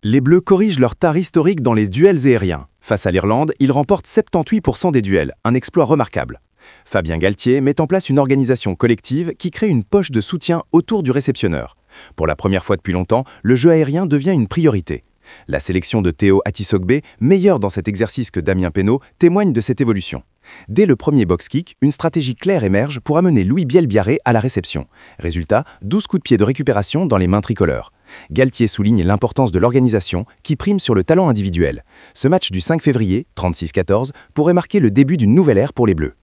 Les Bleus corrigent leur tard historique dans les duels aériens. Face à l'Irlande, ils remportent 78% des duels, un exploit remarquable. Fabien Galthié met en place une organisation collective qui crée une poche de soutien autour du réceptionneur. Pour la première fois depuis longtemps, le jeu aérien devient une priorité. La sélection de Théo Atisogbe, meilleur dans cet exercice que Damien Penaud, témoigne de cette évolution. Dès le premier box-kick, une stratégie claire émerge pour amener Louis Bielbiarré à la réception. Résultat, 12 coups de pied de récupération dans les mains tricolores. Galthié souligne l'importance de l'organisation qui prime sur le talent individuel. Ce match du 5 février, 36-14, pourrait marquer le début d'une nouvelle ère pour les Bleus.